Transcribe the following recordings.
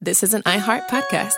this is an iHeart podcast.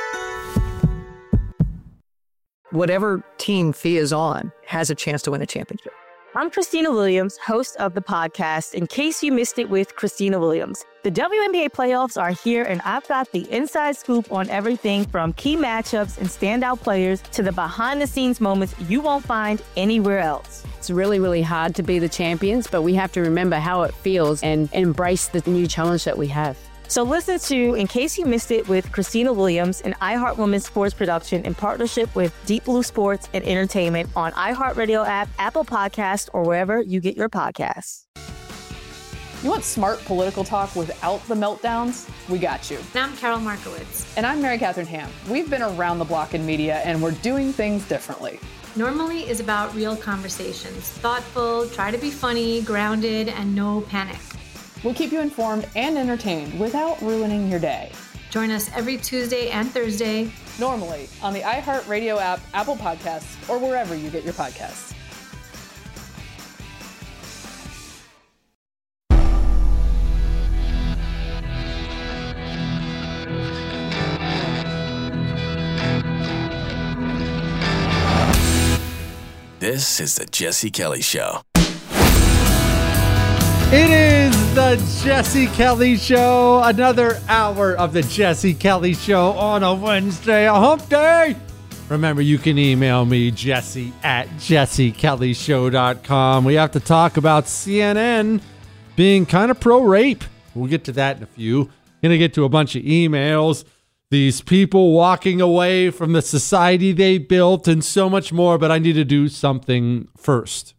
Whatever team Thea is on has a chance to win a championship. I'm Christina Williams, host of the podcast, In Case You Missed It with Christina Williams. The WNBA playoffs are here, and I've got the inside scoop on everything from key matchups and standout players to the behind-the-scenes moments you won't find anywhere else. It's really, really hard to be the champions, but we have to remember how it feels and embrace the new challenge that we have. So listen to In Case You Missed It with Christina Williams, an iHeart Women's sports production in partnership with Deep Blue Sports and Entertainment on iHeartRadio app, Apple Podcasts, or wherever you get your podcasts. You want smart political talk without the meltdowns? We got you. And I'm Carol Markowitz. And I'm Mary Catherine Ham. We've been around the block in media, and we're doing things differently. Normally is about real conversations. Thoughtful, try to be funny, grounded, and no panic. We'll keep you informed and entertained without ruining your day. Join us every Tuesday and Thursday. Normally on the iHeartRadio app, Apple Podcasts, or wherever you get your podcasts. This is the Jesse Kelly Show. It is the Jesse Kelly Show. Another hour of the Jesse Kelly Show on a Wednesday, a hump day. Remember, you can email me, jesse@jessekellyshow.com. We have to talk about CNN being kind of pro-rape. We'll get to that in a few. Going to get to a bunch of emails. These people walking away from the society they built and so much more, but I need to do something first.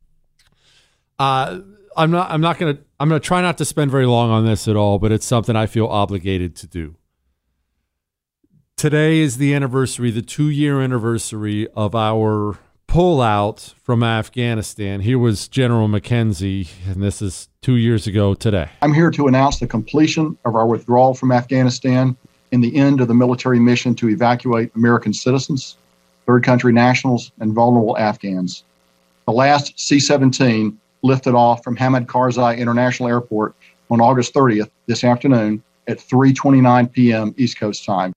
I'm going to try not to spend very long on this at all, but it's something I feel obligated to do. Today is the anniversary, the 2-year anniversary of our pullout from Afghanistan. Here was General McKenzie, and this is 2 years ago today. I'm here to announce the completion of our withdrawal from Afghanistan and the end of the military mission to evacuate American citizens, third country nationals, and vulnerable Afghans. The last C-17 lifted off from Hamid Karzai International Airport on August 30th, this afternoon, at 3:29 p.m. East Coast time.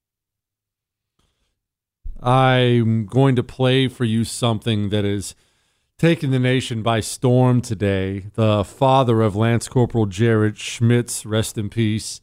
I'm going to play for you something that is taking the nation by storm today. The father of Lance Corporal Jared Schmitz, rest in peace,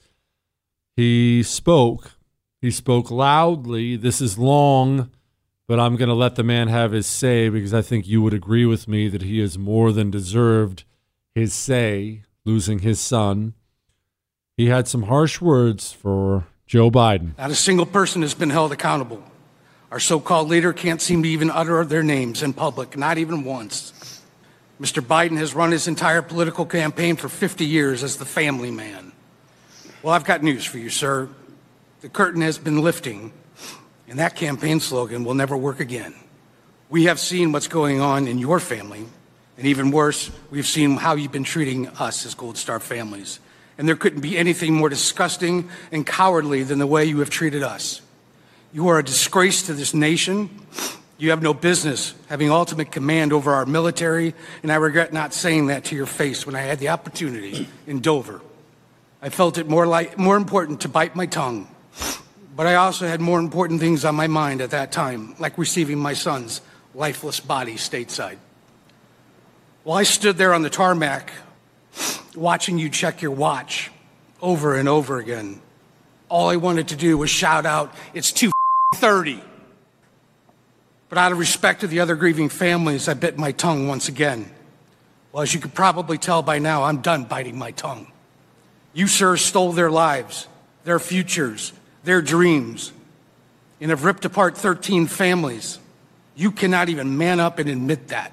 he spoke. He spoke loudly. This is long, but I'm going to let the man have his say because I think you would agree with me that he has more than deserved his say, losing his son. He had some harsh words for Joe Biden. Not a single person has been held accountable. Our so-called leader can't seem to even utter their names in public, not even once. Mr. Biden has run his entire political campaign for 50 years as the family man. Well, I've got news for you, sir. The curtain has been lifting, and that campaign slogan will never work again. We have seen what's going on in your family, and even worse, we've seen how you've been treating us as Gold Star families. And there couldn't be anything more disgusting and cowardly than the way you have treated us. You are a disgrace to this nation. You have no business having ultimate command over our military, and I regret not saying that to your face when I had the opportunity in Dover. I felt it more important to bite my tongue, but I also had more important things on my mind at that time, like receiving my son's lifeless body stateside. While I stood there on the tarmac, watching you check your watch over and over again, all I wanted to do was shout out, "It's 2:30." But out of respect to the other grieving families, I bit my tongue once again. Well, as you could probably tell by now, I'm done biting my tongue. You, sir, stole their lives, their futures, their dreams, and have ripped apart 13 families. You cannot even man up and admit that.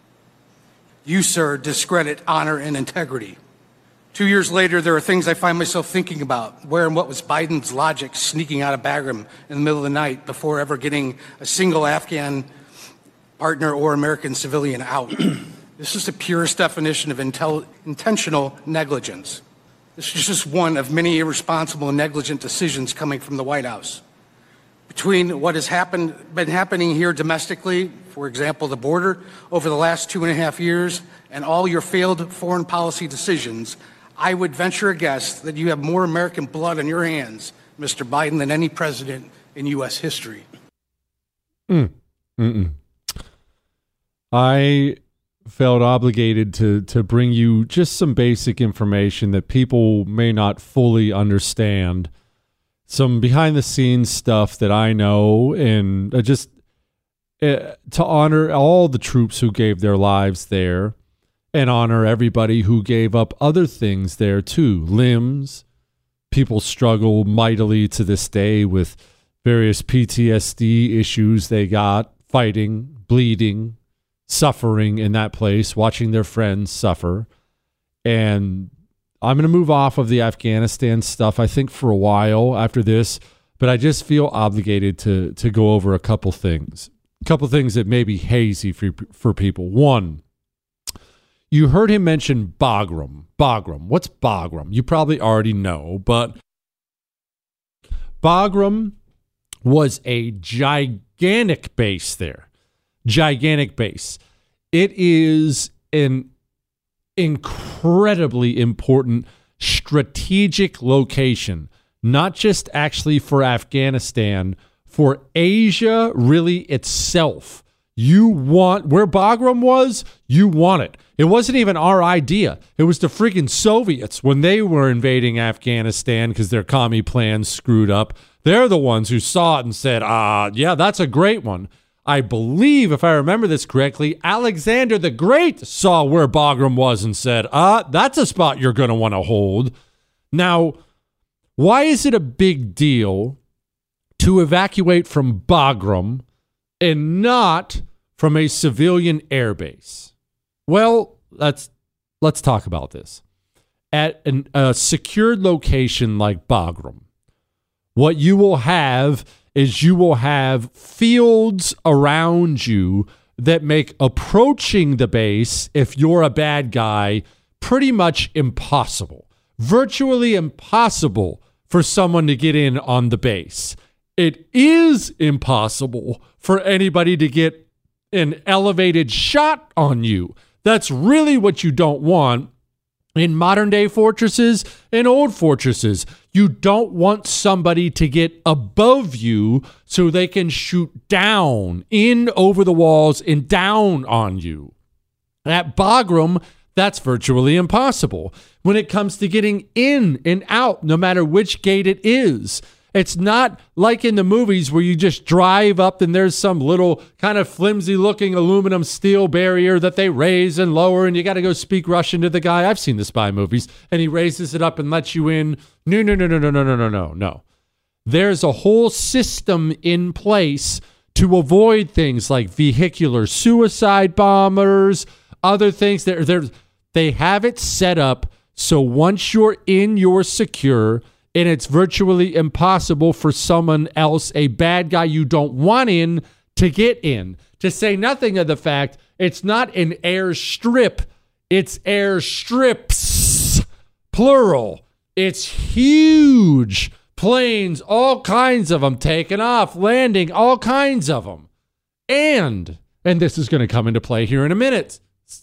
You, sir, discredit honor and integrity. 2 years later, there are things I find myself thinking about. Where and what was Biden's logic sneaking out of Bagram in the middle of the night before ever getting a single Afghan partner or American civilian out? This is the purest definition of intentional negligence. This is just one of many irresponsible and negligent decisions coming from the White House. Between what has been happening here domestically, for example, the border, over the last 2.5 years, and all your failed foreign policy decisions, I would venture a guess that you have more American blood on your hands Mr. Biden, than any president in U.S. history. I felt obligated to bring you just some basic information that people may not fully understand. Some behind-the-scenes stuff that I know, and just to honor all the troops who gave their lives there, and honor everybody who gave up other things there too. Limbs. People struggle mightily to this day with various PTSD issues they got, fighting, bleeding, suffering in that place, watching their friends suffer. And I'm going to move off of the Afghanistan stuff, I think, for a while after this, but I just feel obligated to go over a couple things. A couple things that may be hazy for people. One, you heard him mention Bagram. Bagram. What's Bagram? You probably already know, but Bagram was a gigantic base there. Gigantic base. It is an incredibly important strategic location, not just actually for Afghanistan, for Asia really itself. You want where Bagram was, you want it. It wasn't even our idea. It was the freaking Soviets when they were invading Afghanistan because their commie plans screwed up. They're the ones who saw it and said, yeah, that's a great one. I believe, if I remember this correctly, Alexander the Great saw where Bagram was and said, that's a spot you're going to want to hold. Now, why is it a big deal to evacuate from Bagram and not from a civilian airbase? Well, let's talk about this. At a secured location like Bagram, what you will have is you will have fields around you that make approaching the base, if you're a bad guy, pretty much impossible. Virtually impossible for someone to get in on the base. It is impossible for anybody to get an elevated shot on you. That's really what you don't want in modern day fortresses and old fortresses. You don't want somebody to get above you so they can shoot down in over the walls and down on you. At Bagram, that's virtually impossible. When it comes to getting in and out, no matter which gate it is, it's not like in the movies where you just drive up and there's some little kind of flimsy looking aluminum steel barrier that they raise and lower and you got to go speak Russian to the guy. I've seen the spy movies and he raises it up and lets you in. No. There's a whole system in place to avoid things like vehicular suicide bombers, other things. They have it set up so once you're in, you're secure. And it's virtually impossible for someone else, a bad guy you don't want in, to get in. To say nothing of the fact it's not an airstrip, it's airstrips, plural. It's huge planes, all kinds of them, taking off, landing, all kinds of them. And this is going to come into play here in a minute,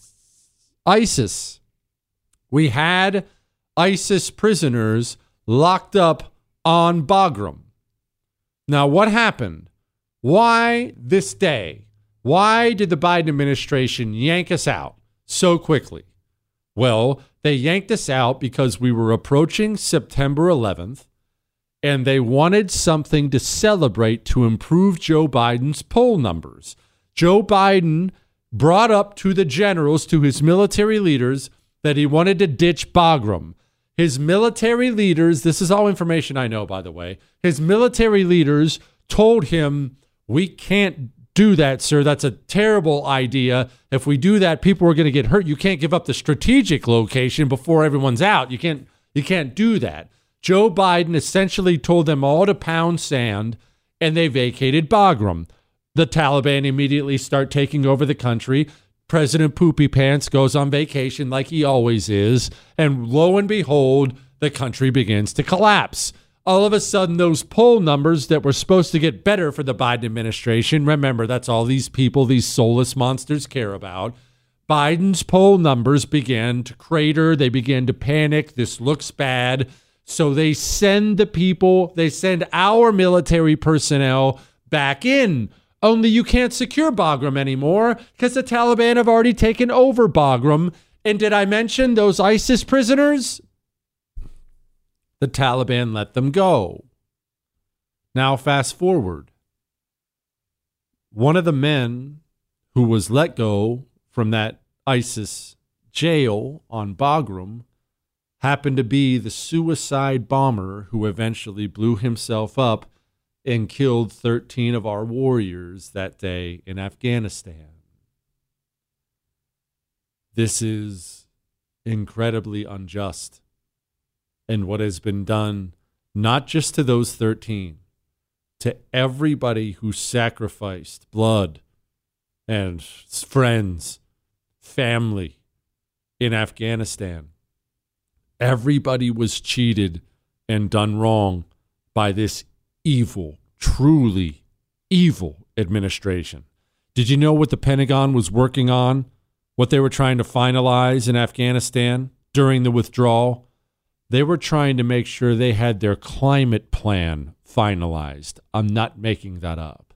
ISIS. We had ISIS prisoners locked up on Bagram. Now, what happened? Why this day? Why did the Biden administration yank us out so quickly? Well, they yanked us out because we were approaching September 11th, and they wanted something to celebrate to improve Joe Biden's poll numbers. Joe Biden brought up to the generals, to his military leaders, that he wanted to ditch Bagram. His military leaders, this is all information I know, by the way, his military leaders told him, we can't do that, sir. That's a terrible idea. If we do that, people are going to get hurt. You can't give up the strategic location before everyone's out. You can't do that. Joe Biden essentially told them all to pound sand, and they vacated Bagram. The Taliban immediately start taking over the country. President Poopy Pants goes on vacation like he always is, and lo and behold, the country begins to collapse. All of a sudden, those poll numbers that were supposed to get better for the Biden administration, remember, that's all these people, these soulless monsters care about. Biden's poll numbers began to crater. They began to panic. This looks bad. So they send the people, they send our military personnel back in. Only you can't secure Bagram anymore because the Taliban have already taken over Bagram. And did I mention those ISIS prisoners? The Taliban let them go. Now fast forward. One of the men who was let go from that ISIS jail on Bagram happened to be the suicide bomber who eventually blew himself up and killed 13 of our warriors that day in Afghanistan. This is incredibly unjust. And what has been done, not just to those 13, to everybody who sacrificed blood and friends, family in Afghanistan. Everybody was cheated and done wrong by this evil, truly evil administration. Did you know what the Pentagon was working on? What they were trying to finalize in Afghanistan during the withdrawal? They were trying to make sure they had their climate plan finalized. I'm not making that up.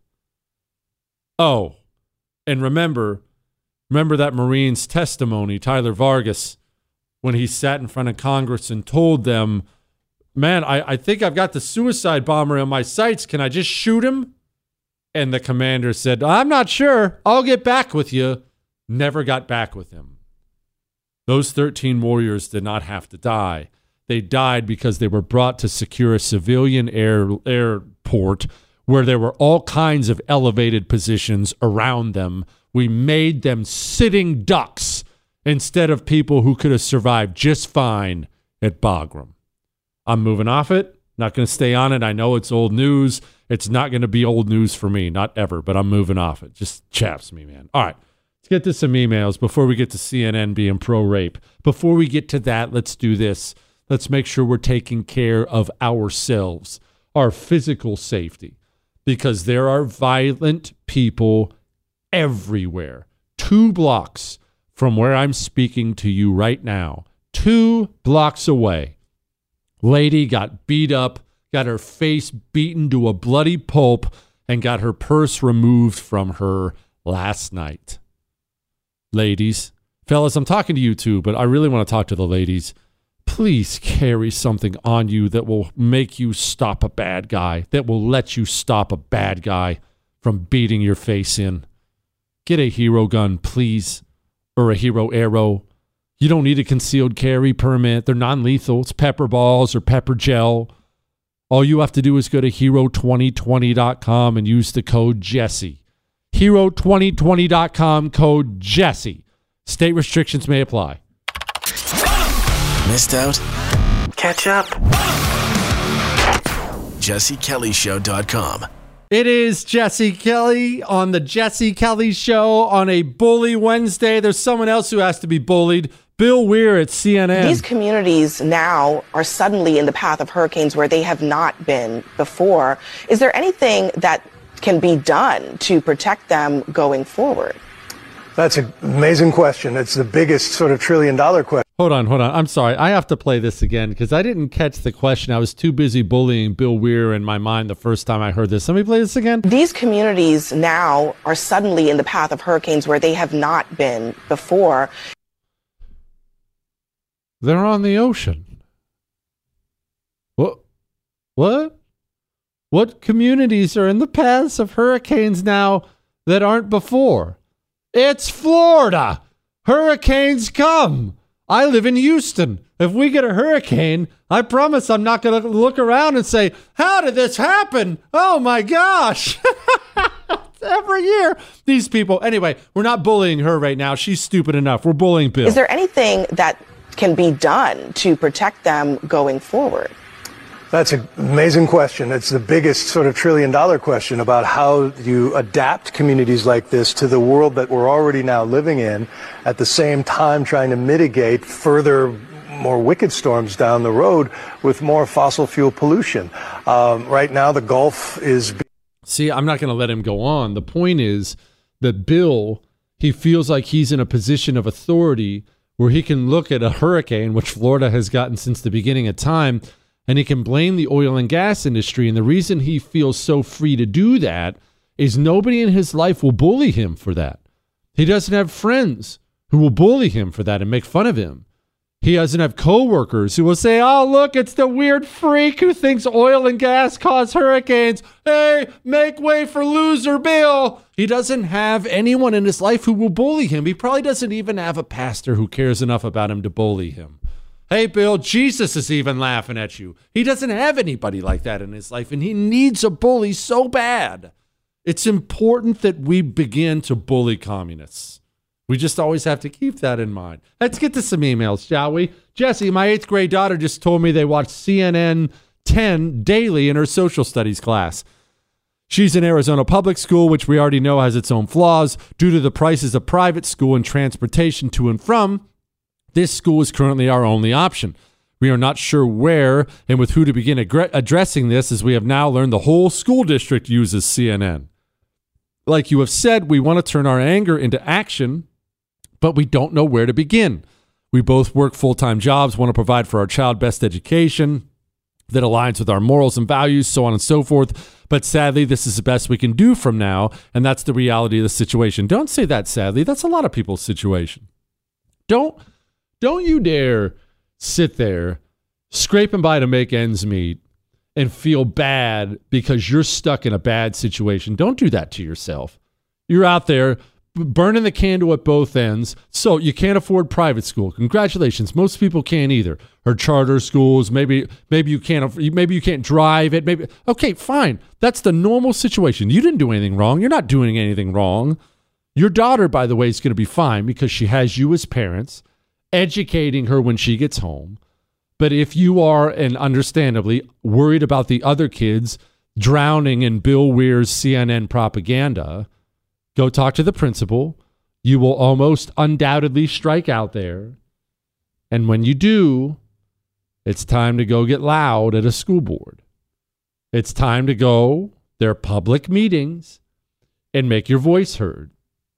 Oh, and remember that Marine's testimony, Tyler Vargas, when he sat in front of Congress and told them, man, I think I've got the suicide bomber in my sights. Can I just shoot him? And the commander said, I'm not sure. I'll get back with you. Never got back with him. Those 13 warriors did not have to die. They died because they were brought to secure a civilian airport where there were all kinds of elevated positions around them. We made them sitting ducks instead of people who could have survived just fine at Bagram. I'm moving off it. Not going to stay on it. I know it's old news. It's not going to be old news for me. Not ever, but I'm moving off it. Just chaps me, man. All right. Let's get to some emails before we get to CNN being pro-rape. Before we get to that, let's do this. Let's make sure we're taking care of ourselves, our physical safety, because there are violent people everywhere. 2 blocks from where I'm speaking to you right now, 2 blocks away, lady got beat up, got her face beaten to a bloody pulp, and got her purse removed from her last night. Ladies, fellas, I'm talking to you too, but I really want to talk to the ladies. Please carry something on you that will make you stop a bad guy, that will let you stop a bad guy from beating your face in. Get a hero gun, please, or a hero arrow. You don't need a concealed carry permit. They're non-lethal. It's pepper balls or pepper gel. All you have to do is go to hero2020.com and use the code Jesse. Hero2020.com, code Jesse. State restrictions may apply. Missed out? Catch up. JesseKellyShow.com. It is Jesse Kelly on the Jesse Kelly Show on a Bully Wednesday. There's someone else who has to be bullied. Bill Weir at CNN. These communities now are suddenly in the path of hurricanes where they have not been before. Is there anything that can be done to protect them going forward? That's an amazing question. It's the biggest sort of $1 trillion question. Hold on. I'm sorry. I have to play this again because I didn't catch the question. I was too busy bullying Bill Weir in my mind the first time I heard this. Let me play this again. These communities now are suddenly in the path of hurricanes where they have not been before. They're on the ocean. What? What communities are in the paths of hurricanes now that aren't before? It's Florida. Hurricanes come. I live in Houston. If we get a hurricane, I promise I'm not going to look around and say, how did this happen? Oh, my gosh. Every year, these people. Anyway, we're not bullying her right now. She's stupid enough. We're bullying Bill. Is there anything that can be done to protect them going forward? That's an amazing question. It's the biggest sort of $1 trillion question about how you adapt communities like this to the world that we're already now living in, at the same time trying to mitigate further, more wicked storms down the road with more fossil fuel pollution. Right now, the Gulf is... See, I'm not going to let him go on. The point is that Bill, he feels like he's in a position of authority where he can look at a hurricane, which Florida has gotten since the beginning of time, and he can blame the oil and gas industry. And the reason he feels so free to do that is nobody in his life will bully him for that. He doesn't have friends who will bully him for that and make fun of him. He doesn't have coworkers who will say, oh, look, it's the weird freak who thinks oil and gas cause hurricanes. Hey, make way for loser Bill. He doesn't have anyone in his life who will bully him. He probably doesn't even have a pastor who cares enough about him to bully him. Hey, Bill, Jesus is even laughing at you. He doesn't have anybody like that in his life, and he needs a bully so bad. It's important that we begin to bully communists. We just always have to keep that in mind. Let's get to some emails, shall we? Jesse, my 8th grade daughter just told me they watch CNN 10 daily in her social studies class. She's in Arizona public school, which we already know has its own flaws. Due to the prices of private school and transportation to and from, this school is currently our only option. We are not sure where and with who to begin addressing this, as we have now learned the whole school district uses CNN. Like you have said, we want to turn our anger into action, but we don't know where to begin. We both work full-time jobs, want to provide for our child best education that aligns with our morals and values, so on and so forth. But sadly, this is the best we can do from now, and that's the reality of the situation. Don't say that sadly. That's a lot of people's situation. Don't you dare sit there scraping by to make ends meet and feel bad because you're stuck in a bad situation. Don't do that to yourself. You're out there burning the candle at both ends. So you can't afford private school. Congratulations. Most people can't either. Or charter schools. Maybe you can't drive it. Maybe. Okay, fine. That's the normal situation. You didn't do anything wrong. You're not doing anything wrong. Your daughter, by the way, is going to be fine because she has you as parents, educating her when she gets home. But if you are, and understandably, worried about the other kids drowning in Bill Weir's CNN propaganda, go talk to the principal. You will almost undoubtedly strike out there. And when you do, it's time to go get loud at a school board. It's time to go, their public meetings, and make your voice heard.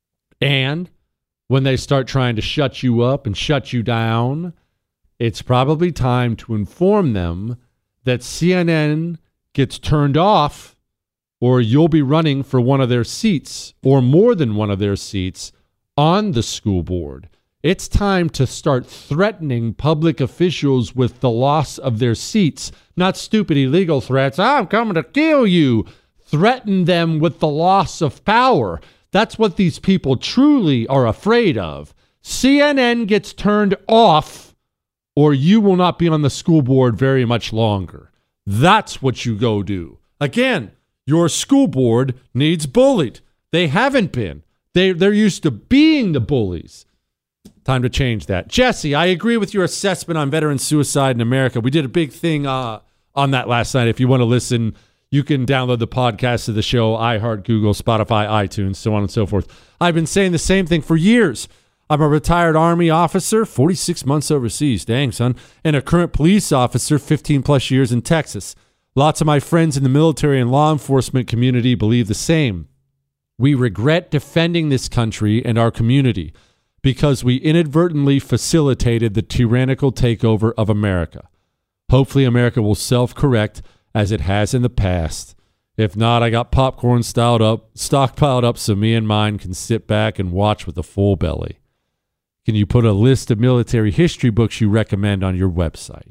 And when they start trying to shut you up and shut you down, it's probably time to inform them that CNN gets turned off, or you'll be running for one of their seats or more than one of their seats on the school board. It's time to start threatening public officials with the loss of their seats, not stupid illegal threats. I'm coming to kill you. Threaten them with the loss of power. That's what these people truly are afraid of. CNN gets turned off, or you will not be on the school board very much longer. That's what you go do. Again, your school board needs bullied. They haven't been. They're used to being the bullies. Time to change that. Jesse, I agree with your assessment on veteran suicide in America. We did a big thing on that last night. If you want to listen, you can download the podcast of the show, iHeart, Google, Spotify, iTunes, so on and so forth. I've been saying the same thing for years. I'm a retired Army officer, 46 months overseas, dang son, and a current police officer, 15 plus years in Texas. Lots of my friends in the military and law enforcement community believe the same. We regret defending this country and our community because we inadvertently facilitated the tyrannical takeover of America. Hopefully America will self-correct as it has in the past. If not, I got popcorn stockpiled up so me and mine can sit back and watch with a full belly. Can you put a list of military history books you recommend on your website?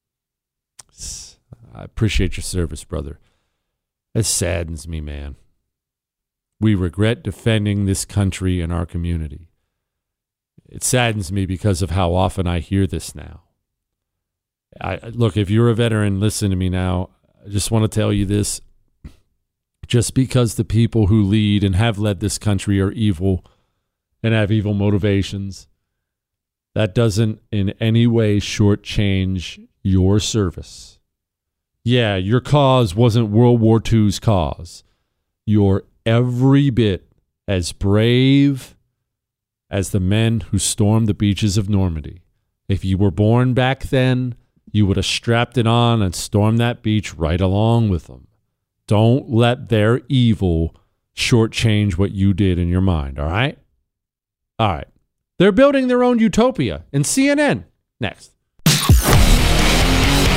I appreciate your service, brother. It saddens me, man. We regret defending this country and our community. It saddens me because of how often I hear this now. Look, if you're a veteran, listen to me now. I just want to tell you this. Just because the people who lead and have led this country are evil and have evil motivations, that doesn't in any way shortchange your service. Yeah, your cause wasn't World War II's cause. You're every bit as brave as the men who stormed the beaches of Normandy. If you were born back then, you would have strapped it on and stormed that beach right along with them. Don't let their evil shortchange what you did in your mind, all right? All right. They're building their own utopia. And CNN, next.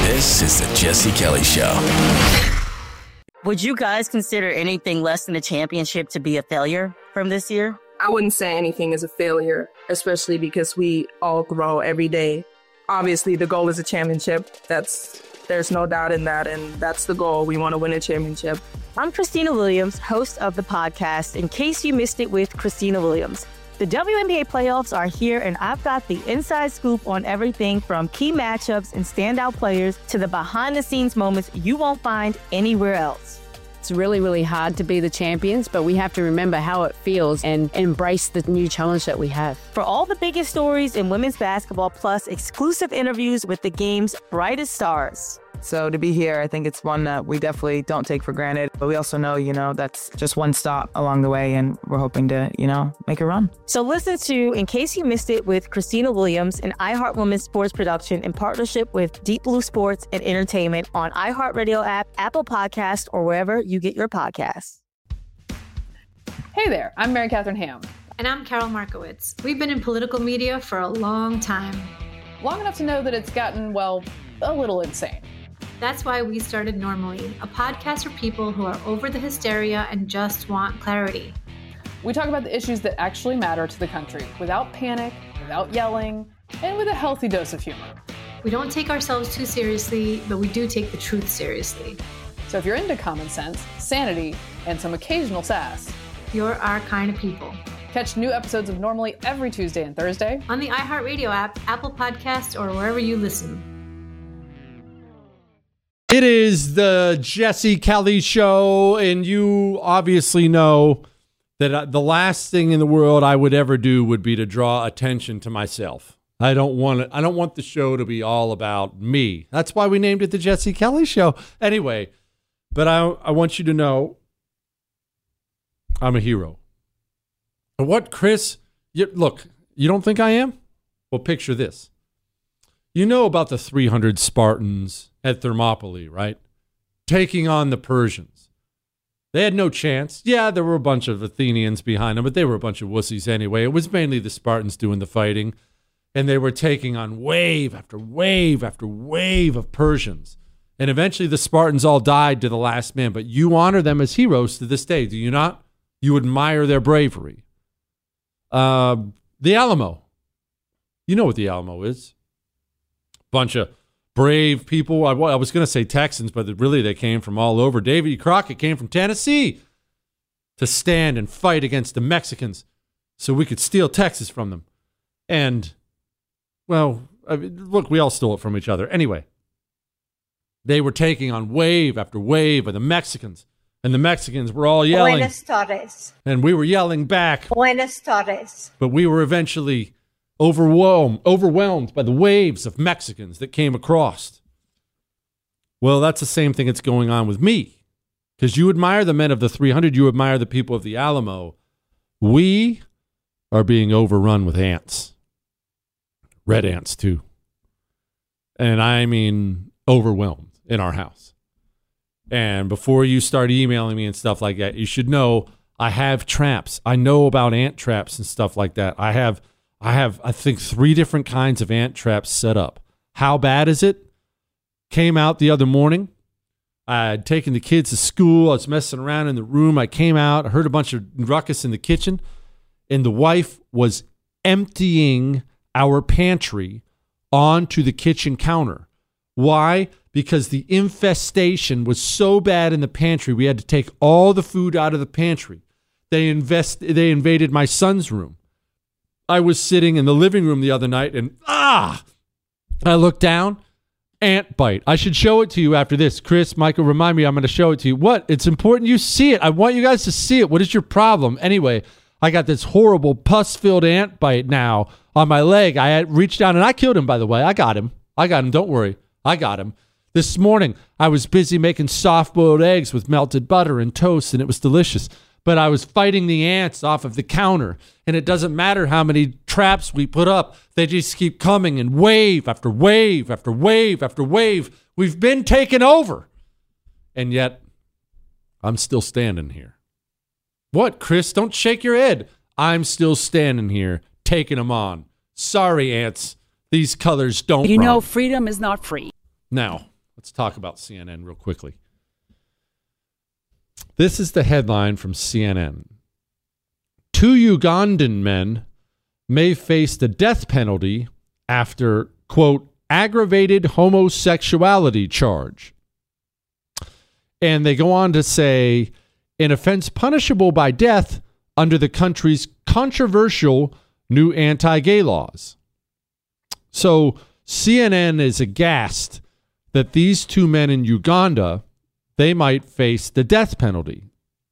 This is the Jesse Kelly Show. Would you guys consider anything less than a championship to be a failure from this year? I wouldn't say anything is a failure, especially because we all grow every day. Obviously, the goal is a championship. There's no doubt in that, and that's the goal. We want to win a championship. I'm Christina Williams, host of the podcast, In Case You Missed It with Christina Williams. The WNBA playoffs are here, and I've got the inside scoop on everything from key matchups and standout players to the behind-the-scenes moments you won't find anywhere else. It's really, really hard to be the champions, but we have to remember how it feels and embrace the new challenge that we have. For all the biggest stories in women's basketball, plus exclusive interviews with the game's brightest stars. So to be here, I think it's one that we definitely don't take for granted. But we also know, that's just one stop along the way, and we're hoping to, make a run. So listen to In Case You Missed It with Christina Williams, an iHeart Women's sports production in partnership with Deep Blue Sports and Entertainment on iHeartRadio app, Apple Podcast, or wherever you get your podcasts. Hey there, I'm Mary Catherine Ham. And I'm Carol Markowitz. We've been in political media for a long time. Long enough to know that it's gotten, a little insane. That's why we started Normally, a podcast for people who are over the hysteria and just want clarity. We talk about the issues that actually matter to the country without panic, without yelling, and with a healthy dose of humor. We don't take ourselves too seriously, but we do take the truth seriously. So if you're into common sense, sanity, and some occasional sass, you're our kind of people. Catch new episodes of Normally every Tuesday and Thursday on the iHeartRadio app, Apple Podcasts, or wherever you listen. It is the Jesse Kelly Show, and you obviously know that the last thing in the world I would ever do would be to draw attention to myself. I don't want the show to be all about me. That's why we named it the Jesse Kelly Show. Anyway, but I want you to know I'm a hero. And what, Chris? Look, you don't think I am? Well, picture this. You know about the 300 Spartans at Thermopylae, right? Taking on the Persians. They had no chance. Yeah, there were a bunch of Athenians behind them, but they were a bunch of wussies anyway. It was mainly the Spartans doing the fighting, and they were taking on wave after wave after wave of Persians. And eventually the Spartans all died to the last man, but you honor them as heroes to this day, do you not? You admire their bravery. The Alamo. You know what the Alamo is. Bunch of brave people. I was going to say Texans, but really they came from all over. Davy Crockett came from Tennessee to stand and fight against the Mexicans so we could steal Texas from them. And, look, we all stole it from each other. Anyway, they were taking on wave after wave of the Mexicans, and the Mexicans were all yelling. Buenas tardes. And we were yelling back. Buenas tardes. But we were eventually overwhelmed by the waves of Mexicans that came across. Well, that's the same thing that's going on with me. Because you admire the men of the 300, you admire the people of the Alamo. We are being overrun with ants. Red ants, too. And I mean overwhelmed in our house. And before you start emailing me and stuff like that, you should know I have traps. I know about ant traps and stuff like that. I have, I think, 3 different kinds of ant traps set up. How bad is it? Came out the other morning. I had taken the kids to school. I was messing around in the room. I came out. I heard a bunch of ruckus in the kitchen. And the wife was emptying our pantry onto the kitchen counter. Why? Because the infestation was so bad in the pantry, we had to take all the food out of the pantry. They invaded my son's room. I was sitting in the living room the other night and I looked down, ant bite. I should show it to you after this. Chris, Michael, remind me I'm going to show it to you. What? It's important you see it. I want you guys to see it. What is your problem? Anyway, I got this horrible pus-filled ant bite now on my leg. I had reached down and I killed him, by the way. I got him. Don't worry. I got him. This morning, I was busy making soft-boiled eggs with melted butter and toast, and it was delicious. But I was fighting the ants off of the counter, and it doesn't matter how many traps we put up. They just keep coming in wave after wave after wave after wave. We've been taken over. And yet, I'm still standing here. What, Chris? Don't shake your head. I'm still standing here, taking them on. Sorry, ants. These colors don't run. Freedom is not free. Now, Let's talk about CNN real quickly. This is the headline from CNN. 2 Ugandan men may face the death penalty after, quote, aggravated homosexuality charge. And they go on to say, an offense punishable by death under the country's controversial new anti-gay laws. So CNN is aghast that these 2 men in Uganda, they might face the death penalty.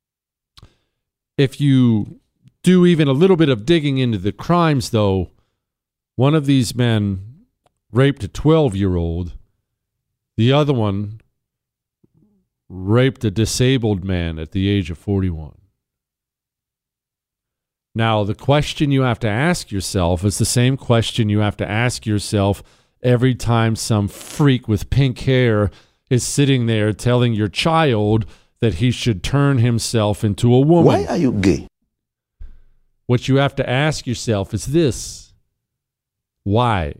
If you do even a little bit of digging into the crimes, though, one of these men raped a 12-year-old. The other one raped a disabled man at the age of 41. Now, the question you have to ask yourself is the same question you have to ask yourself every time some freak with pink hair is sitting there telling your child that he should turn himself into a woman. Why are you gay? What you have to ask yourself is this: why?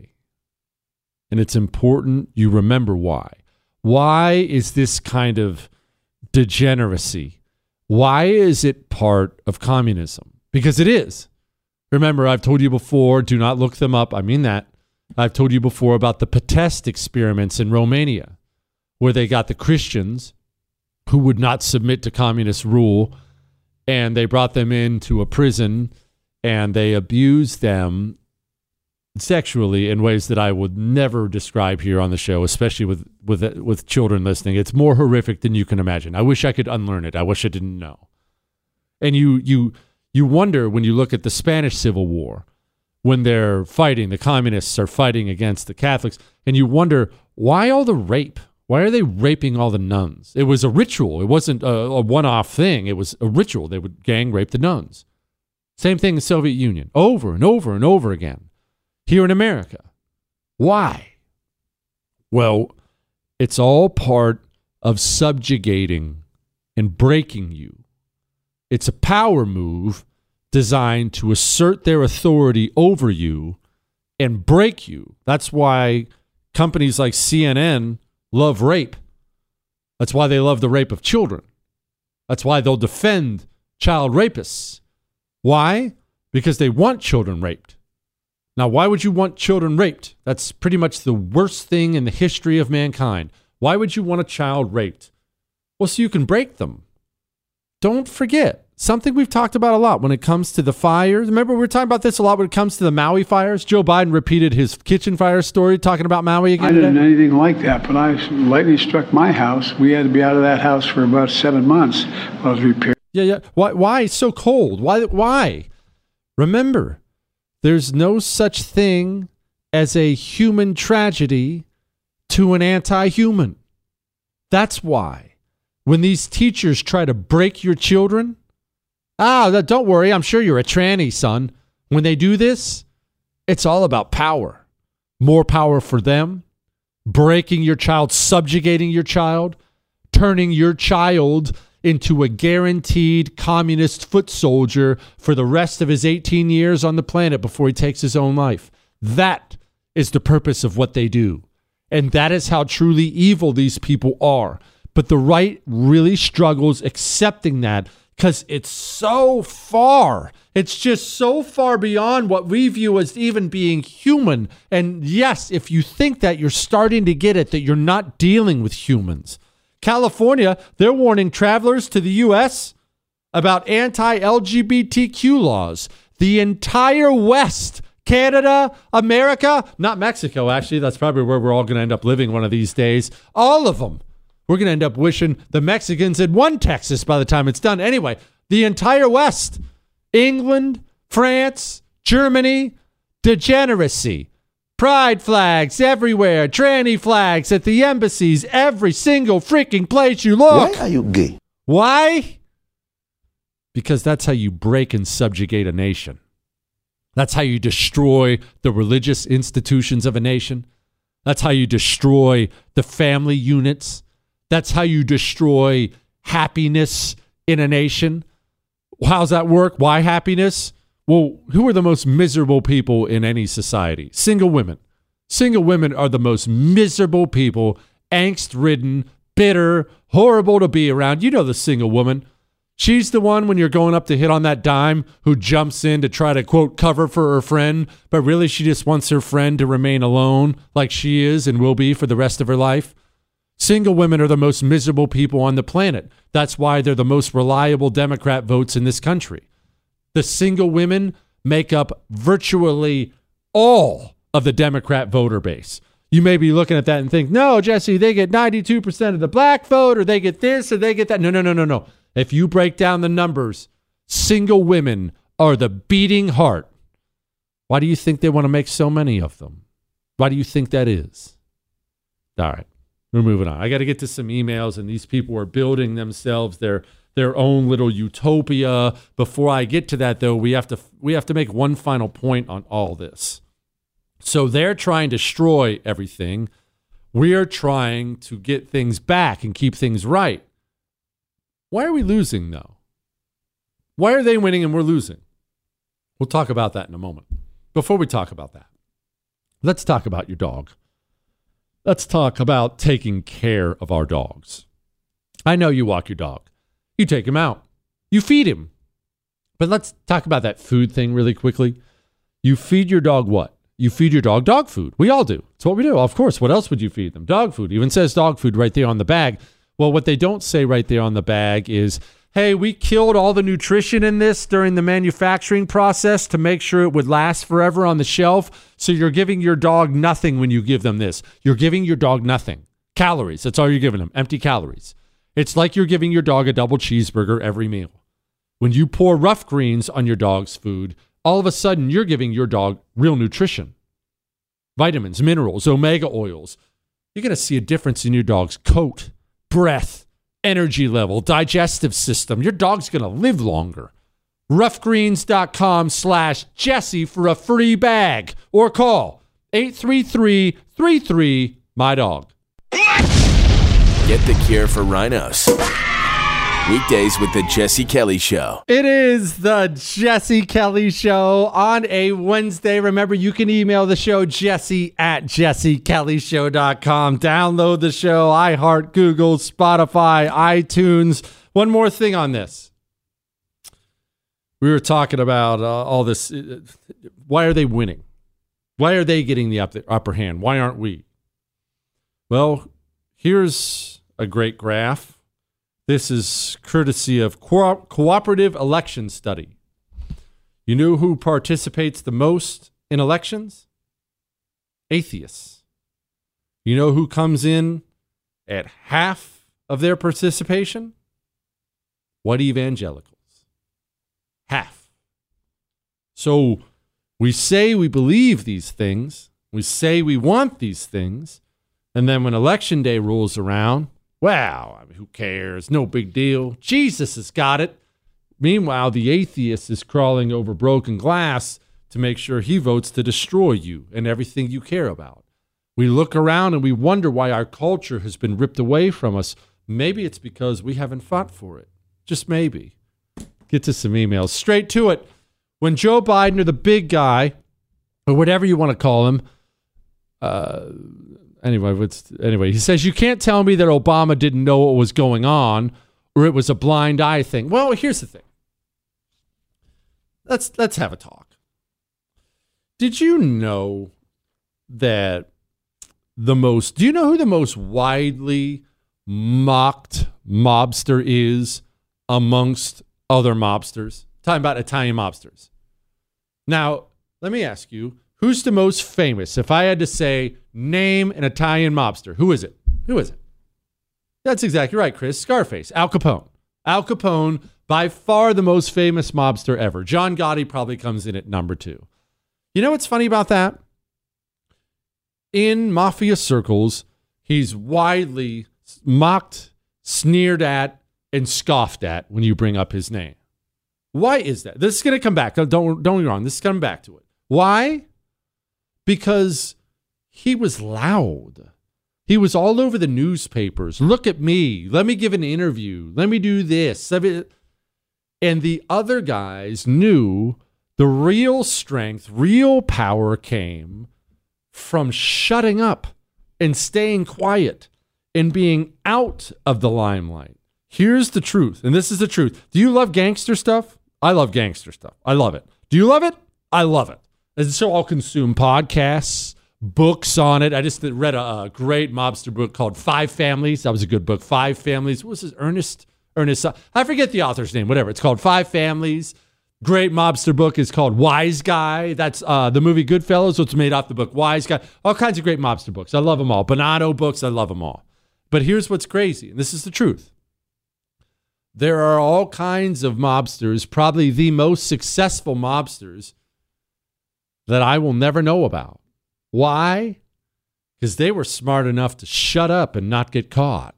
And it's important you remember why. Why is this kind of degeneracy? Why is it part of communism? Because it is. Remember, I've told you before, do not look them up. I mean that. I've told you before about the Pest experiments in Romania, where they got the Christians who would not submit to communist rule, and they brought them into a prison, and they abused them sexually in ways that I would never describe here on the show, especially with children listening. It's more horrific than you can imagine. I wish I could unlearn it. I wish I didn't know. And you wonder when you look at the Spanish Civil War, when they're fighting, the communists are fighting against the Catholics, and you wonder, why all the rape? Why are they raping all the nuns? It was a ritual. It wasn't a one-off thing. It was a ritual. They would gang rape the nuns. Same thing in the Soviet Union, over and over and over again. Here in America. Why? Well, it's all part of subjugating and breaking you. It's a power move designed to assert their authority over you and break you. That's why companies like CNN love rape. That's why they love the rape of children. That's why they'll defend child rapists. Why? Because they want children raped. Now, why would you want children raped? That's pretty much the worst thing in the history of mankind. Why would you want a child raped? Well, so you can break them. Don't forget, something we've talked about a lot when it comes to the fires. Remember, we were talking about this a lot when it comes to the Maui fires. Joe Biden repeated his kitchen fire story talking about Maui again. I didn't know anything like that, but lightning struck my house. We had to be out of that house for about 7 months while I was repairing. Yeah. Why it's so cold? Why? Remember, there's no such thing as a human tragedy to an anti-human. That's why. When these teachers try to break your children, don't worry, I'm sure you're a tranny, son. When they do this, it's all about power. More power for them, breaking your child, subjugating your child, turning your child into a guaranteed communist foot soldier for the rest of his 18 years on the planet before he takes his own life. That is the purpose of what they do. And that is how truly evil these people are. But the right really struggles accepting that because it's so far. It's just so far beyond what we view as even being human. And yes, if you think that, you're starting to get it, that you're not dealing with humans. California, they're warning travelers to the U.S. about anti-LGBTQ laws. The entire West, Canada, America, not Mexico, actually. That's probably where we're all going to end up living one of these days. All of them. We're going to end up wishing the Mexicans had won Texas by the time it's done. Anyway, the entire West, England, France, Germany, degeneracy. Pride flags everywhere, tranny flags at the embassies, every single freaking place you look. Why are you gay? Why? Because that's how you break and subjugate a nation. That's how you destroy the religious institutions of a nation. That's how you destroy the family units. That's how you destroy happiness in a nation. How's that work? Why happiness? Well, who are the most miserable people in any society? Single women. Single women are the most miserable people angst-ridden, bitter, horrible to be around. You know the single woman. She's the one when you're going up to hit on that dime who jumps in to try to, quote, cover for her friend, but really she just wants her friend to remain alone like she is and will be for the rest of her life. Single women are the most miserable people on the planet. That's why they're the most reliable Democrat votes in this country. The single women make up virtually all of the Democrat voter base. You may be looking at that and think, no, Jesse, they get 92% of the black vote, or they get this, or they get that. No. If you break down the numbers, single women are the beating heart. Why do you think they want to make so many of them? Why do you think that is? All right, we're moving on. I got to get to some emails, and these people are building themselves their own little utopia. Before I get to that, though, we have to make one final point on all this. So they're trying to destroy everything. We are trying to get things back and keep things right. Why are we losing, though? Why are they winning and we're losing? We'll talk about that in a moment. Before we talk about that, let's talk about your dog. Let's talk about taking care of our dogs. I know you walk your dog. You take him out. You feed him. But let's talk about that food thing really quickly. You feed your dog what? You feed your dog dog food. We all do. It's what we do. Of course. What else would you feed them? Dog food. Even says dog food right there on the bag. Well, what they don't say right there on the bag is, hey, we killed all the nutrition in this during the manufacturing process to make sure it would last forever on the shelf. So you're giving your dog nothing when you give them this. You're giving your dog nothing. Calories. That's all you're giving them. Empty calories. It's like you're giving your dog a double cheeseburger every meal. When you pour rough greens on your dog's food, all of a sudden you're giving your dog real nutrition. Vitamins, minerals, omega oils. You're going to see a difference in your dog's coat, breath, energy level, digestive system. Your dog's going to live longer. Roughgreens.com/Jesse for a free bag or call 833-33-MY-DOG. Get the cure for rhinos. Weekdays with the Jesse Kelly Show. It is the Jesse Kelly Show on a Wednesday. Remember, you can email the show, jesse@jessekellyshow.com. Download the show, iHeart, Google, Spotify, iTunes. One more thing on this. We were talking about all this. Why are they winning? Why are they getting the upper hand? Why aren't we? Well, here's a great graph. This is courtesy of Cooperative Election Study. You know who participates the most in elections? Atheists. You know who comes in at half of their participation? White evangelicals. Half. So we say we believe these things. We say we want these things. And then when election day rolls around, wow, I mean, who cares? No big deal. Jesus has got it. Meanwhile, the atheist is crawling over broken glass to make sure he votes to destroy you and everything you care about. We look around and we wonder why our culture has been ripped away from us. Maybe it's because we haven't fought for it. Just maybe. Get to some emails. Straight to it. When Joe Biden, or the big guy, or whatever you want to call him, Anyway, he says, you can't tell me that Obama didn't know what was going on or it was a blind eye thing. Well, here's the thing. Let's have a talk. Did you know that do you know who the most widely mocked mobster is amongst other mobsters? Talking about Italian mobsters. Now, let me ask you, who's the most famous? If I had to say, name an Italian mobster, who is it? Who is it? That's exactly right, Chris. Scarface. Al Capone. Al Capone, by far the most famous mobster ever. John Gotti probably comes in at number 2. You know what's funny about that? In mafia circles, he's widely mocked, sneered at, and scoffed at when you bring up his name. Why is that? This is going to come back. Don't get me wrong. This is coming back to it. Why? Because he was loud. He was all over the newspapers. Look at me. Let me give an interview. Let me do this. And the other guys knew the real strength, real power came from shutting up and staying quiet in being out of the limelight. Here's the truth, and this is the truth. Do you love gangster stuff? I love gangster stuff. I love it. Do you love it? I love it. And so I'll consume podcasts, books on it. I just read a great mobster book called Five Families. That was a good book. Five Families. What was his? Ernest. I forget the author's name. Whatever. It's called Five Families. Great mobster book is called Wise Guy. That's the movie Goodfellas, which made off the book Wise Guy. All kinds of great mobster books. I love them all. Bonanno books. I love them all. But here's what's crazy, and this is the truth. There are all kinds of mobsters, probably the most successful mobsters, that I will never know about. Why? Because they were smart enough to shut up and not get caught.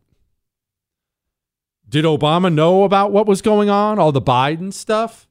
Did Obama know about what was going on? All the Biden stuff?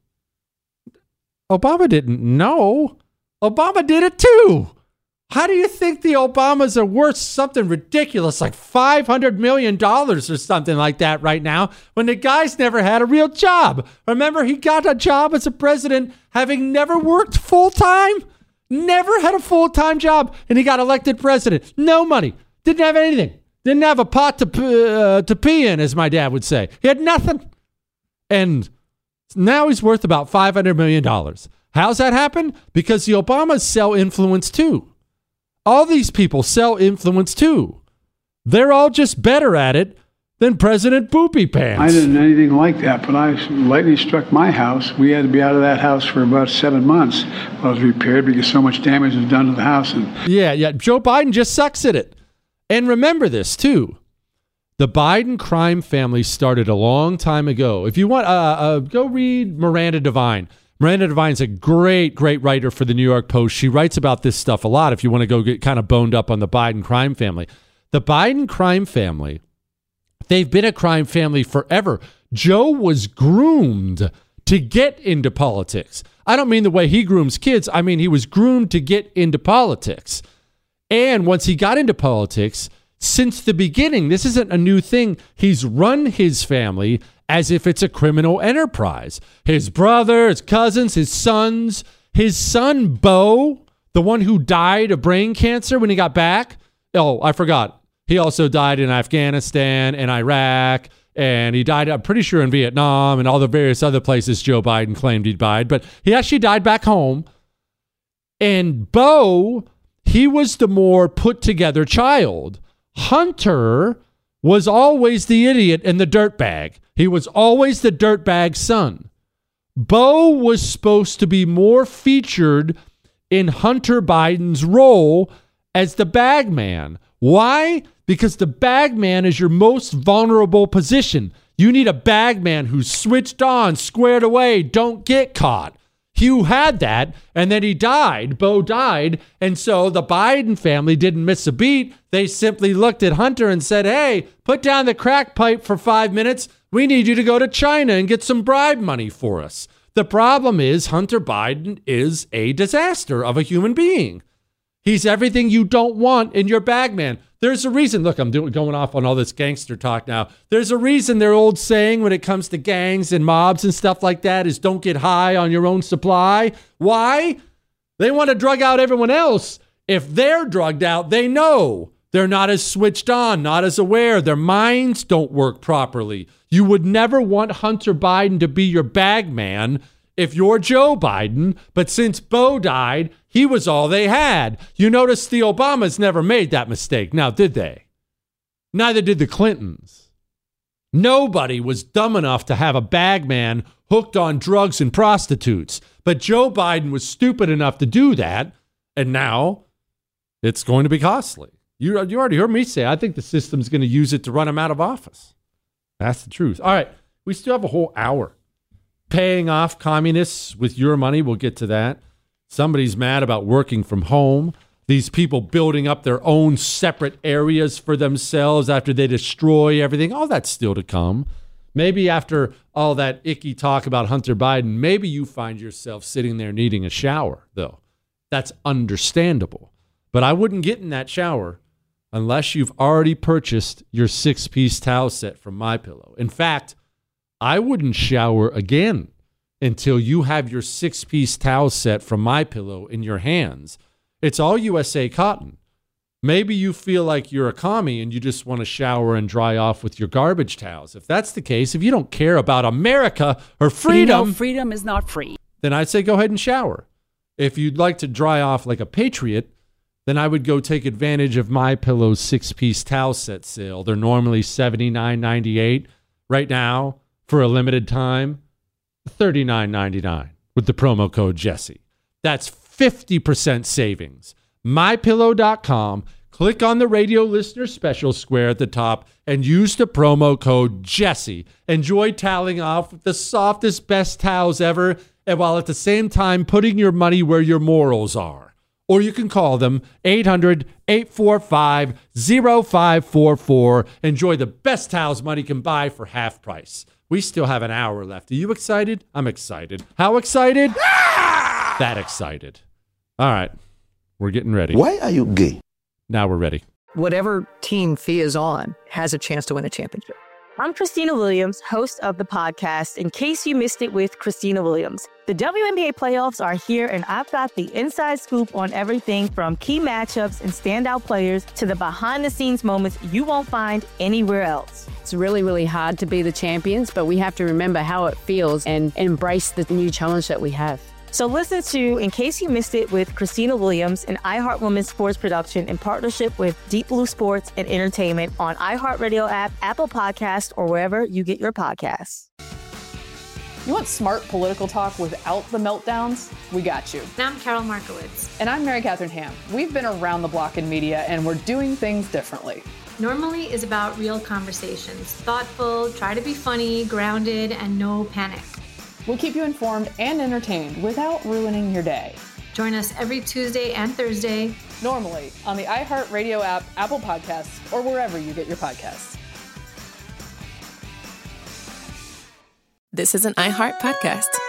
Obama didn't know. Obama did it too. How do you think the Obamas are worth something ridiculous like $500 million or something like that right now when the guy's never had a real job? Remember, he got a job as a president having never worked full-time? Never had a full-time job, and he got elected president. No money. Didn't have anything. Didn't have a pot to pee in, as my dad would say. He had nothing. And now he's worth about $500 million. How's that happen? Because the Obamas sell influence too. All these people sell influence too. They're all just better at it than President Poopy Pants. I didn't know anything like that, but lightning struck my house. We had to be out of that house for about 7 months while it was repaired because so much damage was done to the house. Yeah. Joe Biden just sucks at it. And remember this too. The Biden crime family started a long time ago. If you want, go read Miranda Devine. Miranda Devine's a great, great writer for the New York Post. She writes about this stuff a lot if you want to go get kind of boned up on the Biden crime family. The Biden crime family, they've been a crime family forever. Joe was groomed to get into politics. I don't mean the way he grooms kids. I mean, he was groomed to get into politics. And once he got into politics, since the beginning, this isn't a new thing. He's run his family as if it's a criminal enterprise. His brother, his cousins, his sons, his son, Beau, the one who died of brain cancer when he got back. Oh, I forgot. He also died in Afghanistan and Iraq, and he died, I'm pretty sure, in Vietnam and all the various other places Joe Biden claimed he died. But he actually died back home. And Beau, he was the more put-together child. Hunter was always the idiot and the dirtbag. He was always the dirtbag son. Beau was supposed to be more featured in Hunter Biden's role as the bag man. Why? Because the bag man is your most vulnerable position. You need a bag man who's switched on, squared away, don't get caught. Hugh had that, and then he died. Beau died, and so the Biden family didn't miss a beat. They simply looked at Hunter and said, hey, put down the crack pipe for 5 minutes. We need you to go to China and get some bribe money for us. The problem is Hunter Biden is a disaster of a human being. He's everything you don't want in your bag man. There's a reason. Look, I'm going off on all this gangster talk now. There's a reason their old saying when it comes to gangs and mobs and stuff like that is don't get high on your own supply. Why? They want to drug out everyone else. If they're drugged out, they know they're not as switched on, not as aware. Their minds don't work properly. You would never want Hunter Biden to be your bag man if you're Joe Biden, but since Beau died, he was all they had. You notice the Obamas never made that mistake, now did they? Neither did the Clintons. Nobody was dumb enough to have a bag man hooked on drugs and prostitutes, but Joe Biden was stupid enough to do that, and now it's going to be costly. You already heard me say I think the system's going to use it to run him out of office. That's the truth. All right, we still have a whole hour. Paying off communists with your money, we'll get to that. Somebody's mad about working from home. These people building up their own separate areas for themselves after they destroy everything. All that's still to come. Maybe after all that icky talk about Hunter Biden, maybe you find yourself sitting there needing a shower, though. That's understandable. But I wouldn't get in that shower unless you've already purchased your 6-piece towel set from MyPillow. In fact, I wouldn't shower again until you have your 6-piece towel set from MyPillow in your hands. It's all USA cotton. Maybe you feel like you're a commie and you just want to shower and dry off with your garbage towels. If that's the case, if you don't care about America or freedom, freedom is not free. Then I'd say go ahead and shower. If you'd like to dry off like a patriot, then I would go take advantage of MyPillow's 6-piece towel set sale. They're normally $79.98. Right now, for a limited time, $39.99 with the promo code Jesse. That's 50% savings. MyPillow.com. Click on the radio listener special square at the top and use the promo code Jesse. Enjoy toweling off with the softest, best towels ever, and while at the same time putting your money where your morals are. Or you can call them 800-845-0544. Enjoy the best towels money can buy for half price. We still have an hour left. Are you excited? I'm excited. How excited? That excited. All right. We're getting ready. Why are you gay? Now we're ready. Whatever team Fee is on has a chance to win a championship. I'm Christina Williams, host of the podcast, In Case You Missed It with Christina Williams. The WNBA playoffs are here, and I've got the inside scoop on everything from key matchups and standout players to the behind-the-scenes moments you won't find anywhere else. It's really, really hard to be the champions, but we have to remember how it feels and embrace the new challenge that we have. So listen to In Case You Missed It with Christina Williams, an iHeart Women's sports production in partnership with Deep Blue Sports and Entertainment on iHeartRadio app, Apple Podcasts, or wherever you get your podcasts. You want smart political talk without the meltdowns? We got you. And I'm Carol Markowitz. And I'm Mary Catherine Ham. We've been around the block in media, and we're doing things differently. Normally is about real conversations. Thoughtful, try to be funny, grounded, and no panic. We'll keep you informed and entertained without ruining your day. Join us every Tuesday and Thursday. Normally on the iHeartRadio app, Apple Podcasts, or wherever you get your podcasts. This is an iHeart podcast.